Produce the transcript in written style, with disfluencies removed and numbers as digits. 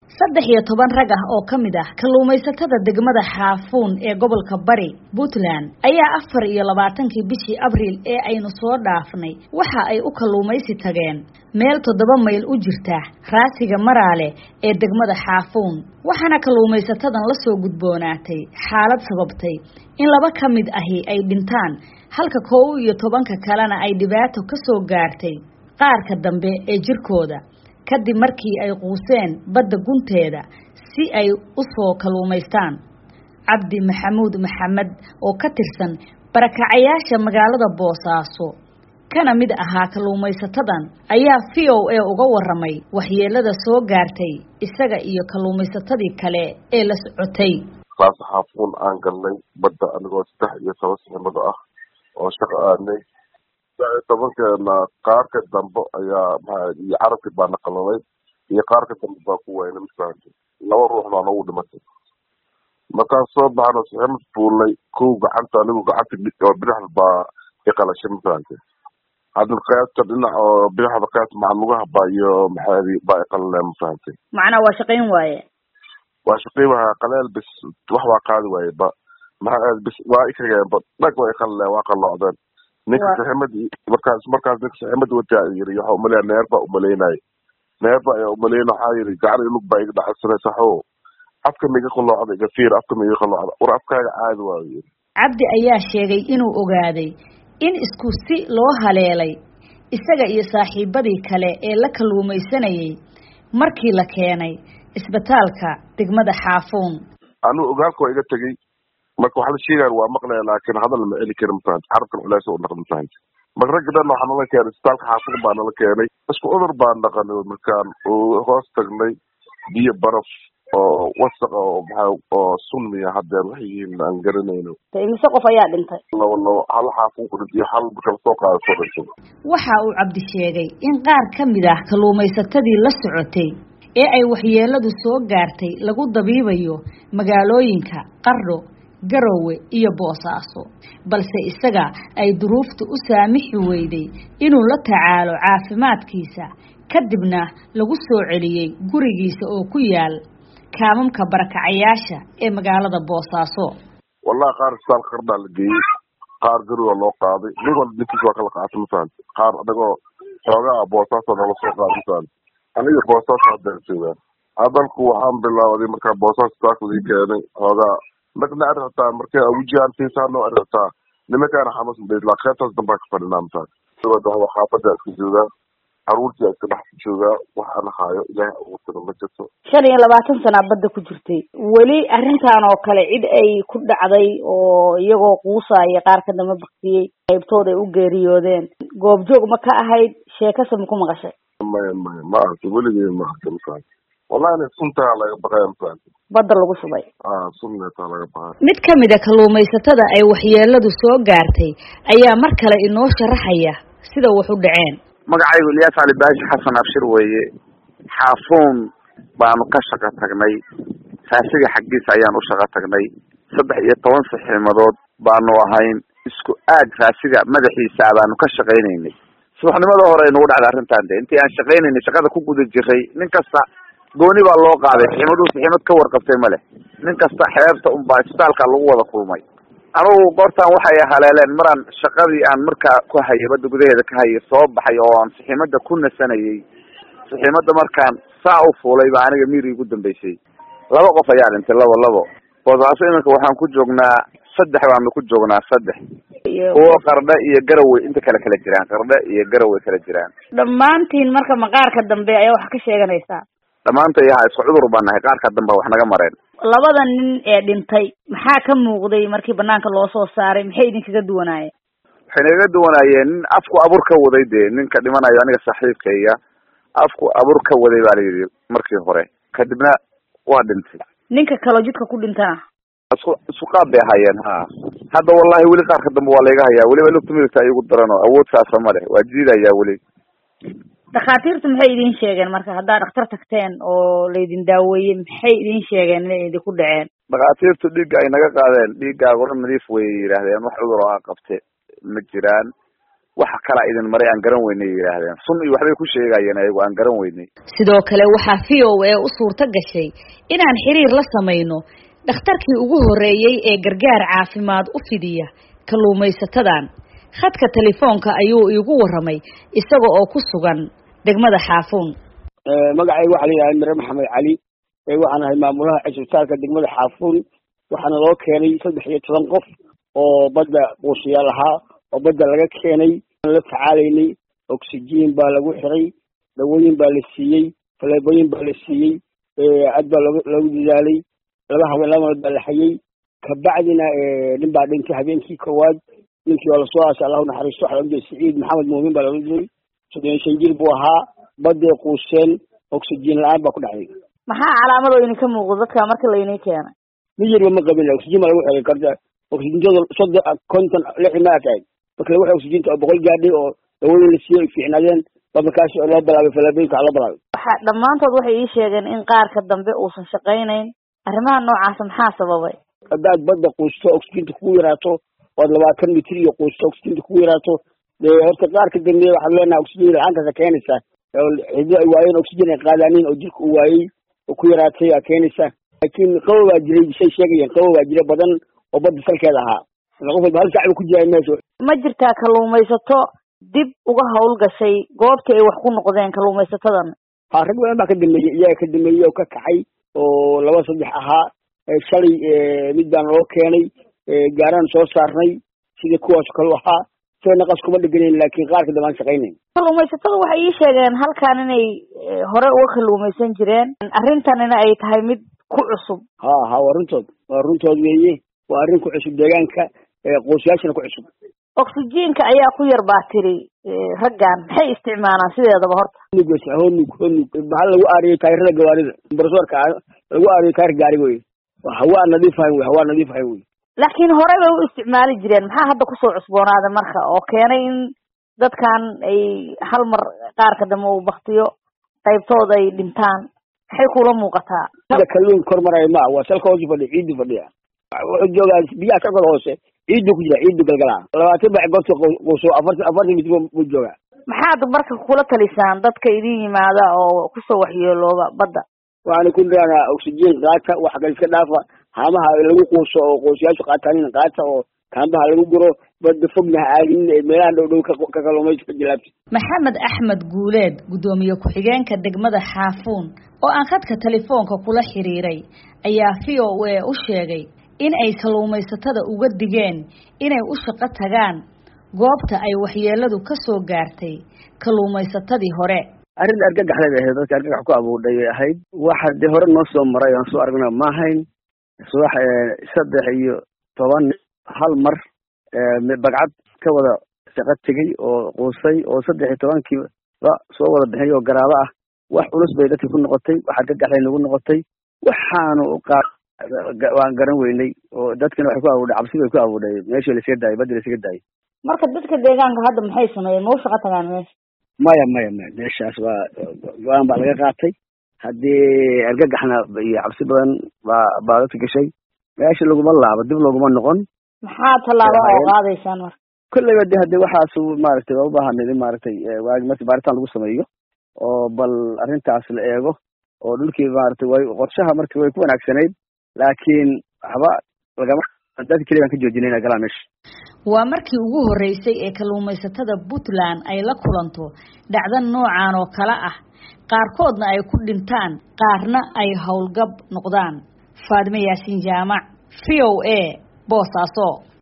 13 rag ah oo kamid ah kalluumaysatada degmada Xaafuun ee gobolka Bari Puntland ayaa 24kii bishii Abriil ee aynu soo dhaafnay waxa ay u kalluumaysi tageen meel 7 mayl u jirta raasiga Maraale ee degmada Xaafuun waxaana kalluumaysatadan la soo gudboonaatay xaalad sababtay in laba kamid ahi ay dhintaan halka 11 kalena ay dhibaato ka soo gaartay qaarka dambe ee jirkooda kadib markii ay quuseen badda gunteeda si ay u soo kalluumaystaan Cabdi Maxamuud Maxamed oo ka tirsan barakacayaasha magaalada Boosaaso kana mid ahaa kalluumaysatadan ayaa VOA uga waramay waxyeelada soo gaartay isaga iyo kalluumaysatadii kale ee la socotay Xaafuun aan galnay badda anigoo 13 sanado ah oo shaqo aanay tobankeena qaarka dambe ayaa carabki baa naqalay iyo qaarka dambe baa ku weynay misaanti laba ruux baa nagu dhimatay markaan soo baxno saximad fuulay kow gacanta anigu gacanta oo bidixda baa iqalashay misaanti hadda qaybta dhinac oo bidixda qaybta maclugaha baa iyo baa iqalalay misaanti macna waa shaqeyn waaye qaleel bis wax waa qaadi waaye ba bis waa ikageen ba dhag waa iqalalay waa qalloocdeen ninka saximad markaas ninka saximad wata yiri waxa u maleeyaa neerba u maleynay neerba ayaa u maleynay waxa yiri gacan ilug baa iga dhacsanay saxo afka miga qalloocda iga fiir afka miga qalloocda war afkaaga caadi waa yiri Cabdi ayaa sheegay inuu ogaaday in isku si loo haleelay isaga iyo saaxiibadii kale ee la kalluumaysanayay markii la keenay isbitaalka degmada Xaafuun anu ogaalku iga tagay marka waxa la sheegay waa maqlay laakiin hadal ma eli karin faan carabkan culays oo dhaqan faan marka ragdan waxa nala keenay isbitaalka Xaafuun baa nala keenay isku udur baan dhaqanay markaan hoos tagnay biyo baraf oo wasaq oo sunniya hadda waxay aan garanayno imise qof ayaa dhintay labo hal Xaafuun ku dhintay hal kala soo qaaday waxa uu Cabdi sheegay in qaar kamid ah kalluumaysatadii la socotay ee ay waxyeeladu soo gaartay lagu dabiibayo magaalooyinka Qardho Garowe iyo Boosaaso balse isaga ay duruuftu u saamixi weyday inuu la tacaalo caafimaadkiisa kadibna lagu soo celiyay gurigiisa oo ku yaal kaamamka barakacayaasha ee magaalada Boosaaso wallahi qaar saal Qardho la geeyay qaar Garowe loo qaaday ninkiis waa kala qaatay misan qaar adagoo xoogaa Boosaaso la soo qaaday misan aniga Boosaaso hadalku waxaan bilaawday markaa Boosaaso taakudii keenay xoogaa magna aragtaa markay awjaan fiisano aragtaa nimankaan xamas bay la qeybtaas damba ka fadhinaamtaan sababta xaafada isku jooga caruurtii iska dhex jooga waxaan haayo ilaahay ugu tiro ma jirto 25 sano badda ku jirtay wali arrintan oo kale cid ay ku dhacday oo iyagoo quusaya qaar ka dama baqtiyay qaybtooda ay u geeriyoodeen goobjoog ma ka ahayd sheekada ma ku maqashay ma aragtay weligii ma aragtay wallahi sunta laga baqayaan badda lagu shubay sunta laga baqay mid kamid ah kalluumaysatada ay waxyeeladu soo gaartay ayaa mar kale inoo sharaxaya sida wax u dhaceen magacaygu Ilyas Ali Baashi Xasan Abshir weeye Xaafuun baanu ka shaqo tagnay raasiga xaqiisa ayaan u shaqo tagnay 13 saxiimadood baanu ahayn isku aad raasiga madaxiisa baanu ka shaqeynaynay subaxnimada hore inuu dhacday arrintan intii aan shaqeynaynay shaqada ku guda jiray nin kasta gooni baa loo qaaday saxiimad ka warqabtay male nin kasta xeebta baa isbitaalka lagu wada kulmay anigu goortaan waxay haleeleen maraan shaqadii aan markaa ku hayay badda gudaheeda ka hayay soo baxay oo aan saxiimada ku nasanayay saxiimada markaan saa u fuulay baa aniga miiri ugu dambeysay laba qof ayaa dhintay labo Boosaaso iminka waxaan ku joognaa 3 baanu ku joognaa 3 oo Qardho iyo Garowe inta kala jiraan Qardho iyo Garowe kala jiraan dhamaantiin marka maqaarka dambe ayaa wax ka sheeganaysaa dhamaanta yahay isku cudur banahay qaarka dambe wax naga mareen labada nin ee dhintay maxaa ka muuqday markii banaanka loo soo saaray maxay idinkaga duwanaayeen waxay naga duwanaayeen nin afku abur ka waday ninka dhimanayo aniga saaxiibkayga afku abur ka waday baa la yiri markii hore kadibna waa dhintay ninka kale jidka ku dhintana isku qaab bay hayeen hadda wallahi wali qaarka dambe waa laga hayaa waliba lugta midigta ay ugu darano awood saasa ma leh waa jiidaya wali dhakhaatiirtu maxay idin sheegeen marka haddaad dhakhtar tagteen oo laydin daaweeyey maxay idin sheegeen inay idinku dhaceen dhakhaatiirtu dhiigga ay naga qaadeen dhiiggaaga nadiif way yidhaahdeen wax cudur oo qabte ma jiraan waxa kala idin maray aan garan weynay yiraahdeen sun iyo waxbay ku sheegayeen ayagu aan garan weynay sidoo kale waxaa VOA u suurta gashay inaan xiriir la sameeyno dhakhtarkii ugu horeeyay ee gargaar caafimaad u fidiya kalluumaysatadan khadka telefoonka ayuu iigu waramay isaga oo ku sugan degmada Xaafuun magacaygu waxa la yiraahdaa Mire Maxamed Cali waxaan ahay maamulaha cisbitaalka degmada Xaafuun waxaana loo keenay 13 qof oo badda qoysyaal ahaa oo badda laga keenay la tacaalaynay oxygen baa lagu xiray dawooyin baa la siiyay faleebooyin baa la siiyay aad baa lagu dadaalay laba baa la xayay ka bacdina nin baa dhintay habeenkii koowaad ninkii oo la soo aasay Allahu naxariisto waxa lagu jeeday Saciid Maxamed Muumin baa lagu jeeday 30 jir buu ahaa badda quuseen oxygen la'aan baa ku dhacday maxaa calaamado in ka muuqdo dadka marka la inay keenay miyir ma qabin oxygen lagu xiray karta oxygen jooda 50 ma tahay marka lagu xiray oxygen 100 gaadhay oo dawooyin la siiyay fiicnaadeen markaas oo loo bilaabay faleebooyinka la bilaabay waxa dhamaantood waxay ii sheegeen in qaarka dambe uusan shaqaynayn arrimaha noocaas maxaa sababay hadaad badda quusto oxygen ku yaraato oo 20 mitir iyo quusto oxygen ku yaraato horta qaarka dambe waxa leenahay oxygen la'aanta keenaysa cidda ay waayeen oxygen ay qaadanin oo jirku u waayay oo ku yaraatay keenaysa laakiin qabow baa jiray sheegayeen qabow baa jira badan oo badda salkeeda ahaa qof walba hal saac ku jiray meesha ma jirtaa kalluumaysato dib uga hawl gashay goobta ay wax ku noqdeen kalluumaysatadan rag badan baa ka dambeeyay iyaga ka dambeeyay oo ka kacay oo 2-3 ahaa shalay mid baan loo keenay gaaraan soo saarnay sida kuwaas kale ahaa sayna qas kuma dhiganeen laakiin qaarka damaan shaqeynay kalluumaysatada waxay ii sheegeen halkaan inay hore uga kalluumaysan jireen arrintanina ay tahay mid ku cusub waa runtood weeye waa arrin ku cusub deegaanka qoysyaashana ku cusub oxygenka ayaa ku yar baa tiri raggan maxay isticmaalaan sideedaba horta maxaa lagu aariyay taayirada gawaarida barsoorka lagu aariyay taayir gaari wey hawaa nadiif ahayn wey laakiin hore bay u isticmaali jireen maxaa hadda kusoo cusboonaaday marka oo keenay in dadkan ay hal mar qaarka dambe uu baktiyo qaybtooda ay dhintaan maxay kula muuqataa kalluun kor maray ma waa salka hoose fadhiya ciidu fadhiya wuxuu joogaa biyaha salka hoose ciidu ku jira ciidu galgalaa 20 baa goobta qoyso 40 mitir buu joogaa maxaad marka kula talisaan dadka idin yimaada oo kusoo waxyeelooba badda waxaan ku dhana oxygen qaata wax kale iska dhaafa haamaha lagu quuso oo qoysyaashu qaataan qaata oo kaambaha lagu guro badda fogna aadin meelaha dhow ka kalluumayska jilaabta Maxamed Axmed Guuleed gudoomiye ku-xigeenka degmada Xaafuun oo aan khadka telefoonka kula xiriiray ayaa VOA u sheegay in ay kalluumaysatada uga digeen inay u shaqo tagaan goobta ay waxyeeladu ka soo gaartay kalluumaysatadii hore arrin argagax leh dadka argagax ku abuuday ahayd waxa de hore noo soo maray aan soo aragnaa ma ahayn subax 13 hal mar bagcad ka wada shaqo tegay oo quusay oo 13kii soo wada bixiyay oo garaabo ah wax culus bay dadka ku noqotay waxa argagax leh nagu noqotay waxaanu waan garan weynay oo dadkana wax ku abuuday cabsi bay ku abuuday meeshii la iska daayay badda la iska daayay marka dadka deegaanka hadda maxay sameeyeen ma u shaqo tagaan meesha maya meeshaas waa go'aan baa laga qaatay haddii argagaxna iyo cabsi badan baa dadka gashay meesha laguma laabo dib laguma noqon maxaa tallaabo oo qaadaysaan marka kulleyba de haddii waxaas maaragtay waa u baahanid in maaragtay marka baaritaan lagu sameeyo oo bal arrintaas la eego oo dhulkii maaragtay way qorshaha markii way ku wanaagsanayd laakiin waxba lagama dadka kaliya baan ka joojinayna galaa meesha waa markii ugu horeysay ee kalluumaysatada Puntland ay la kulanto dhacdo noocan oo kala ah qaarkoodna ay ku dhintaan qaarna ay hawlgab noqdaan Faadime Yaasiin Jaamac VOA Boosaaso